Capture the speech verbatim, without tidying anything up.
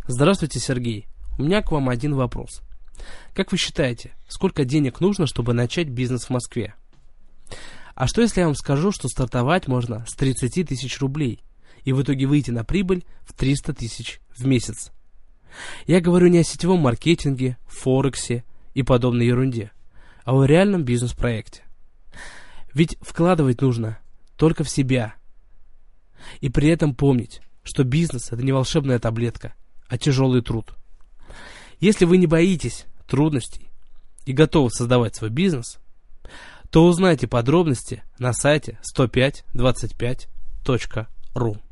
Здравствуйте, Сергей. У меня к вам один вопрос. Как вы считаете, сколько денег нужно, чтобы начать бизнес в Москве? А что если я вам скажу, что стартовать можно с тридцати тысяч рублей и в итоге выйти на прибыль в триста тысяч в месяц? Я говорю не о сетевом маркетинге, форексе и подобной ерунде, а о реальном бизнес-проекте. Ведь вкладывать нужно только в себя. И при этом помнить, что бизнес – это не волшебная таблетка, а тяжелый труд. Если вы не боитесь трудностей и готовы создавать свой бизнес, то узнайте подробности на сайте сто пять двадцать пять точка ру.